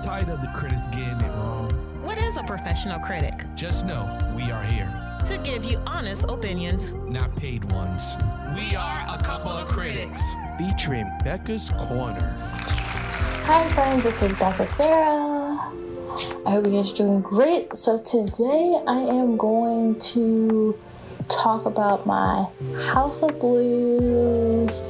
Tired of the critics getting it wrong. What is a professional critic? Just know we are here to give you honest opinions, not paid ones. We are a couple of critics. Featuring Becca's Corner. Hi friends, this is Becca Sarah. I hope you guys are doing great. So today I am going to talk about my House of Blues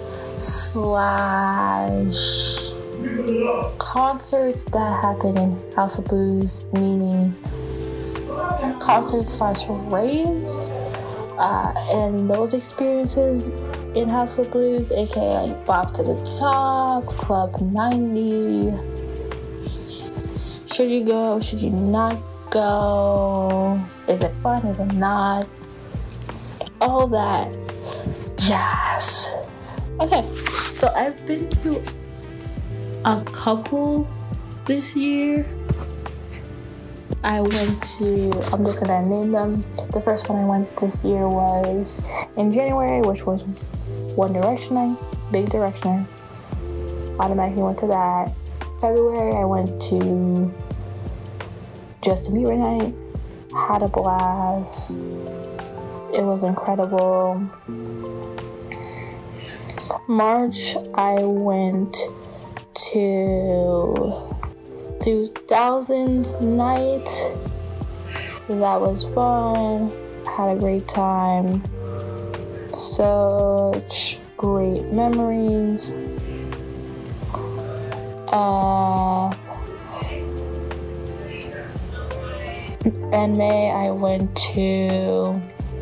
/ concerts that happen in House of Blues, meaning concerts / raves, and those experiences in House of Blues, aka like Bop to the Top, Club 90. Should you go? Should you not go? Is it fun? Is it not? All that jazz. Okay, so I've been to a couple this year. I'm just gonna name them. The first one I went this year was in January, which was One Direction, Big Direction. Automatically went to that. February, I went to Justin Bieber night. Had a blast. It was incredible. March, I went to 2000s night. That was fun. Had a great time. Such great memories. In May, I went to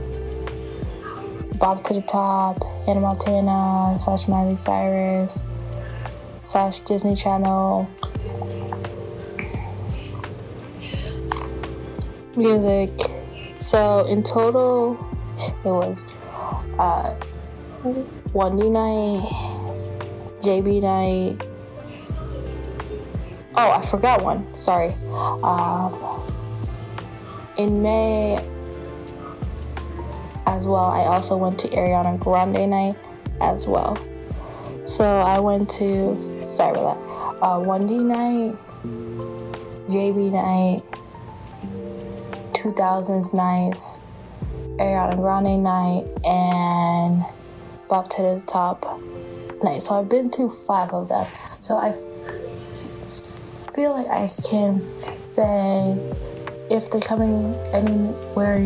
Bop to the Top, Hannah Montana / Miley Cyrus / Disney Channel. Music. So in total, it was 1D night, JB night. Oh, I forgot one. Sorry. In May as well, I also went to Ariana Grande night as well. So I went to, 1D night, JB night, 2000s nights, Ariana Grande night, and Bop to the Top night. So I've been to 5 of them. So I feel like I can say if they're coming anywhere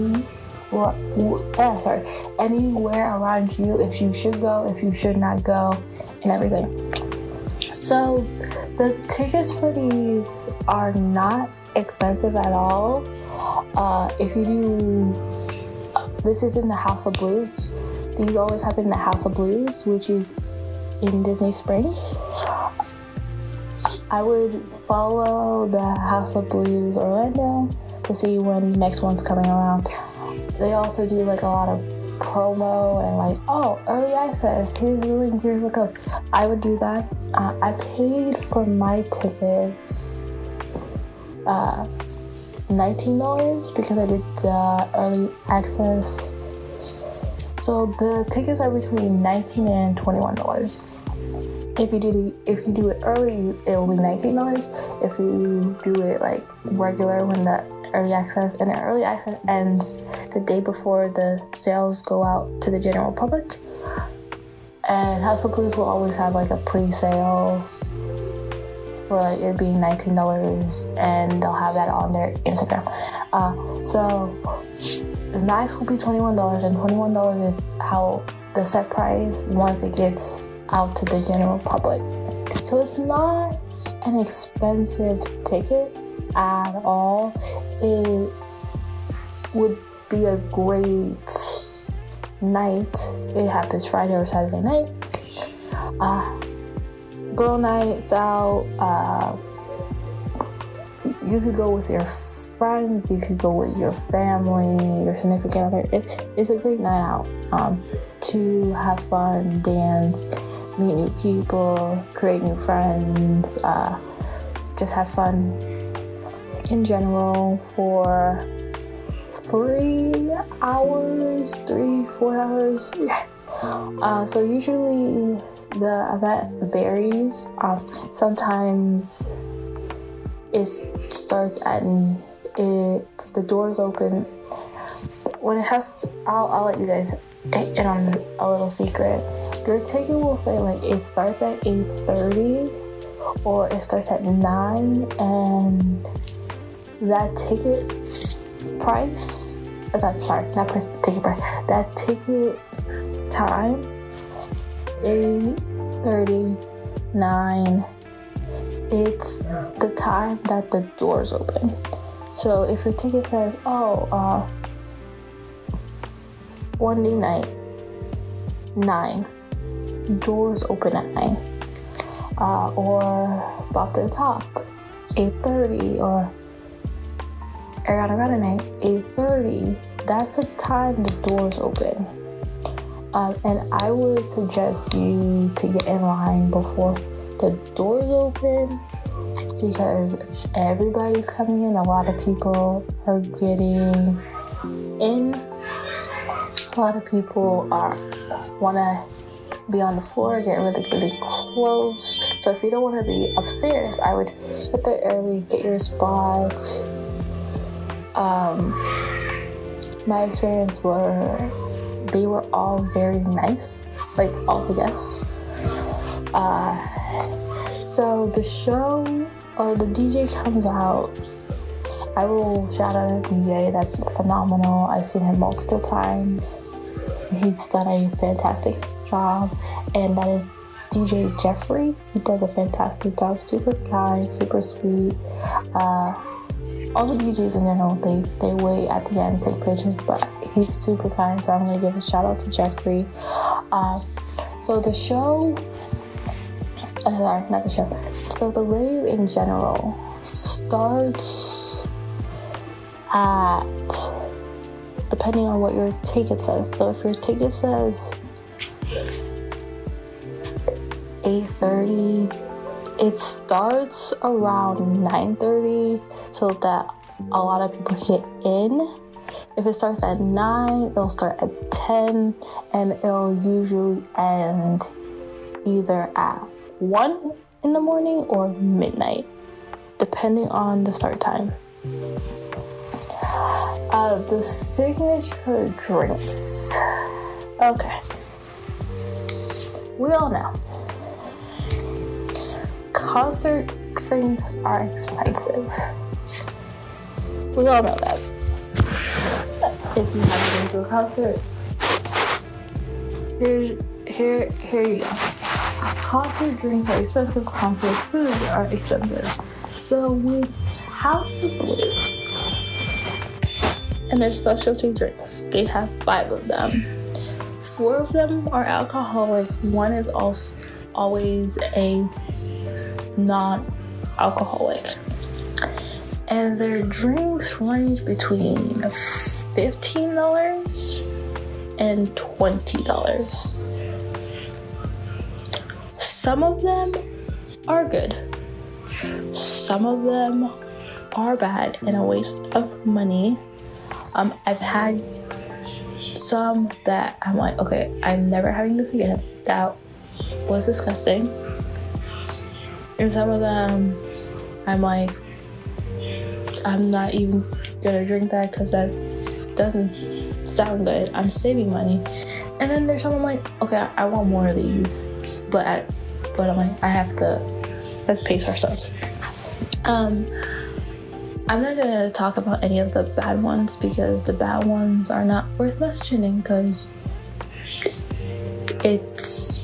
around you, if you should go, if you should not go, and everything. So the tickets for these are not expensive at all. If you do, this is in the House of Blues. These always happen in the House of Blues, which is in Disney Springs. I would follow the House of Blues Orlando to see when the next one's coming around. They also do like a lot of promo and like, early access, here's the link, here's the code. I would do that. I paid for my tickets $19 because I did the early access. So the tickets are between $19 and $21. If you do it early, it will be $19. If you do it like regular when the early access, and the early access ends the day before the sales go out to the general public. And House of Blues will always have like a pre-sale for like it being $19, and they'll have that on their Instagram. So the max will be $21, and $21 is how the set price once it gets out to the general public. So it's not an expensive ticket at all. It would be a great night. It happens Friday or Saturday night. Girl nights out. You could go with your friends. You could go with your family, your significant other. It's a great night out to have fun, dance, meet new people, create new friends, just have fun in general for 4 hours. So usually the event varies. Sometimes it starts at the doors open when it has to. I'll let you guys in on a little secret. Your ticket will say like it starts at 8:30 or it starts at 9, and that ticket price. Ticket price. That ticket time 8:30, 9. It's the time that the doors open. So if your ticket says, one day night, 9, doors open at 9, or Bop to the Top, 8:30, or Ariana Grande night, 8:30. That's the time the doors open. And I would suggest you to get in line before the doors open, because everybody's coming in. A lot of people are getting in. A lot of people want to be on the floor, get really close. So if you don't want to be upstairs, I would get there early, get your spot. My experience they were all very nice, like all the guests. So the show or the DJ comes out. I will shout out a DJ that's phenomenal. I've seen him multiple times. He's done a fantastic job, and that is DJ Jeffrey. He does a fantastic job. Super kind, super sweet. All the DJs in general, they wait at the end, take pictures, but he's super kind, so I'm gonna give a shout out to Jeffrey. So the show, not the show. So the rave in general starts at, depending on what your ticket says. So if your ticket says 8:30, it starts around 9:30 so that a lot of people get in. If it starts at 9, it'll start at 10, and it'll usually end either at 1 in the morning or midnight, depending on the start time. The signature drinks. Okay. We all know concert drinks are expensive. We all know that. If you haven't been to a concert, here you go. Concert drinks are expensive. Concert food are expensive. So with House of Blues and their specialty drinks, they have 5 of them. 4 of them are alcoholic. 1 is also always a non-alcoholic. And their drinks range between $15 and $20. Some of them are good. Some of them are bad and a waste of money. I've had some that I'm like, okay, I'm never having this again. That was disgusting. And some of them, I'm like, I'm not even gonna drink that because that doesn't sound good. I'm saving money. And then there's some I'm like, okay, I want more of these, but I'm like, let's pace ourselves. I'm not gonna talk about any of the bad ones because the bad ones are not worth mentioning because it's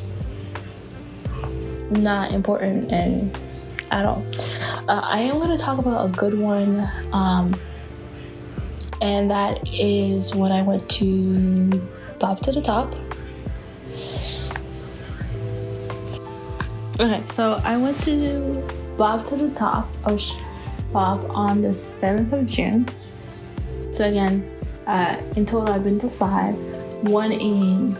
not important and at all. I am going to talk about a good one, and that is when I went to Bop to the Top. Okay, so I went to Bop to the Top on the 7th of June. So again, in total I've been to 5. 1 in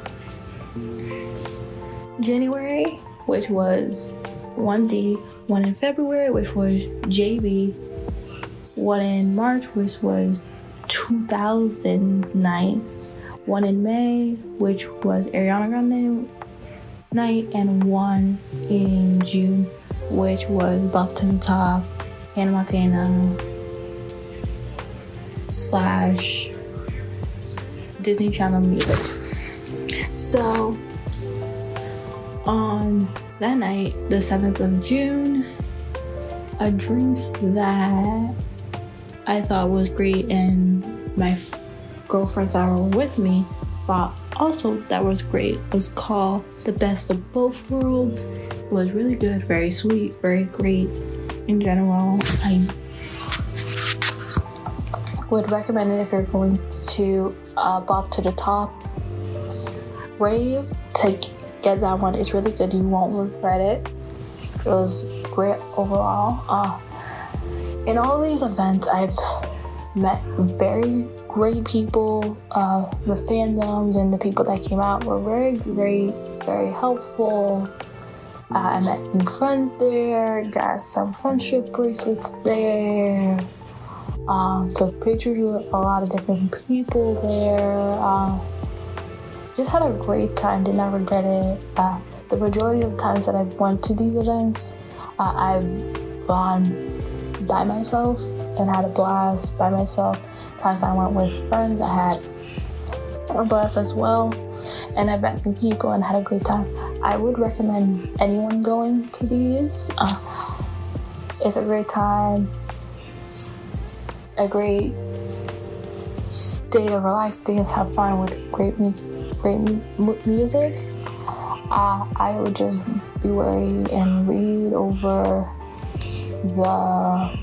January, which was 1D, 1 in February, which was JB, 1 in March, which was 2009, 1 in May, which was Ariana Grande night, and 1 in June, which was Bop to the Top Hannah Montana / Disney Channel music. So on that night, the 7th of June, a drink that I thought was great and my girlfriends that were with me thought also that was great was called The Best of Both Worlds. It was really good, very sweet, very great. In general, I would recommend it if you're going to Bop to the Top rave. To get that one, it's really good. You won't regret it. It was great overall. In all these events, I've met very great people. The fandoms and the people that came out were very great, very helpful. I met new friends there, got some friendship bracelets there, took pictures with a lot of different people there. Just had a great time, did not regret it. The majority of the times that I've went to these events, I've gone by myself and had a blast by myself. Times I went with friends, I had a blast as well, and I met new people and had a great time. I would recommend anyone going to these. It's a great time, a great day to relax, dance, have fun with great music. I would just be worried and read over the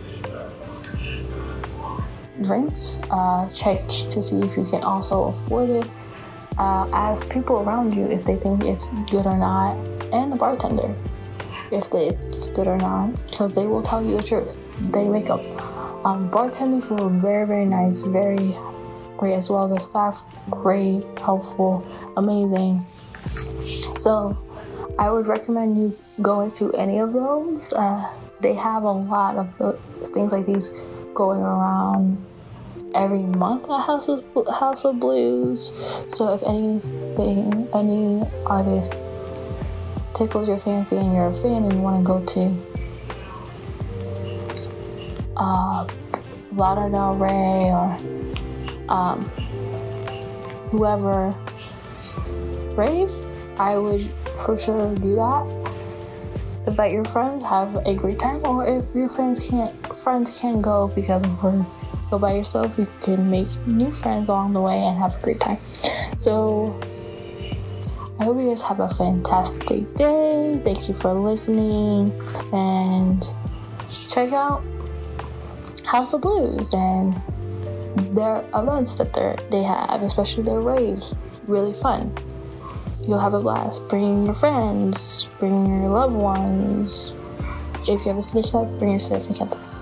drinks, check to see if you can also afford it, ask people around you if they think it's good or not, and the bartender if it's good or not, because they will tell you the truth. They make up. Bartenders were very, very nice, very great, as well as the staff, great, helpful, amazing. So I would recommend you going to any of those. They have a lot of things like these going around every month at House of Blues. So if any artist tickles your fancy and you're a fan and you want to go to Lana Del Rey or whoever rave, I would for sure do that. Invite your friends, have a great time, or if your friends can't go because of work, go by yourself. You can make new friends along the way and have a great time. So I hope you guys have a fantastic day. Thank you for listening, and check out House of Blues and their events that they have, especially their raves. Really fun. You'll have a blast. Bring your friends, bring your loved ones. If you have a significant other, bring your significant other.